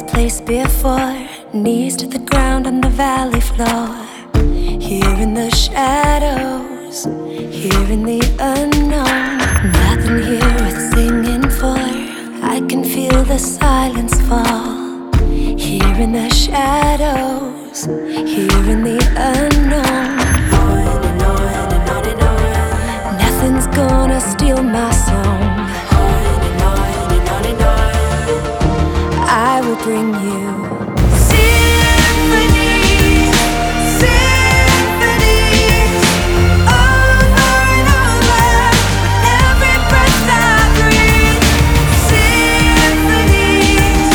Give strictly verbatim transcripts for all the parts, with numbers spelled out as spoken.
place before, knees to the ground on the valley floor. Here in the shadows, here in the unknown, nothing here worth singing for. I can feel the silence fall. Here in the shadows, here in the unknown, on and on and on and on. Nothing's gonna steal my song. On and on and on and on. I will bring you symphonies, symphonies, over and over, every breath I breathe. Symphonies,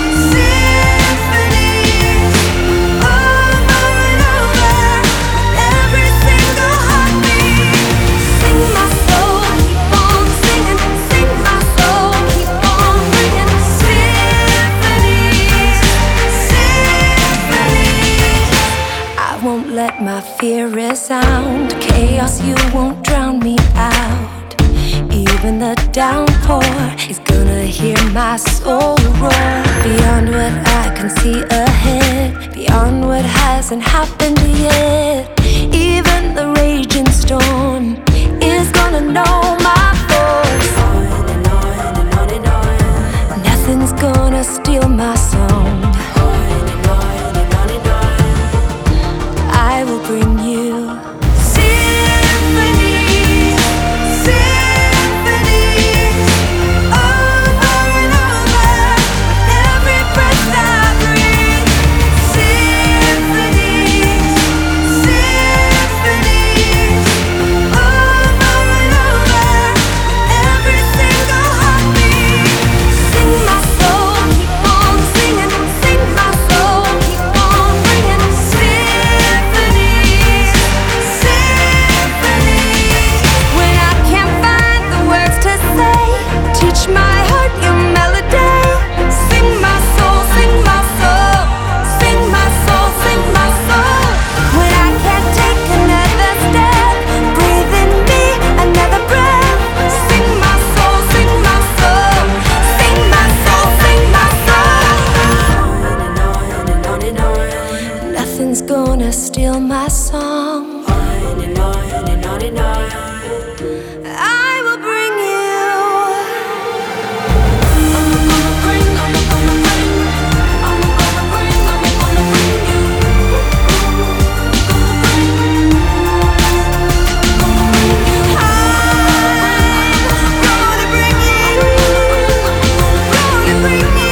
symphonies, over and over, every single heartbeat. Sing my soul, keep on singing. Sing my soul, keep on ringing. Symphonies, symphonies. I won't let my fear resound. Chaos, you won't drown me out. Even the downpour is gonna hear my soul roar. Beyond what I can see ahead, beyond what hasn't happened yet. Even the raging storm is gonna know my voice. On and on and on and on. Nothing's gonna steal my song. On and on and on and on. I will bring you symphonies, symphonies, over and over, every breath I breathe. Symphonies, symphonies, over and over, every single heartbeat. Sing my soul, keep on singing. Sing my soul, keep on ringing. Symphonies, symphonies. When I can't find the words to say, teach my heart your melody. Sing my soul, sing my soul, sing my soul, sing my soul. When I can't take another step, breathe in me another breath. Sing my soul, sing my soul, sing my soul, sing my soul. On and on and on and on. Nothing's gonna steal my song. On and on and on and on. I will bring you. I'm gonna bring, I'm gonna bring, I'm gonna bring, I'm gonna bring you. Gonna bring, gonna bring you. I'm gonna bring you. Gonna bring you.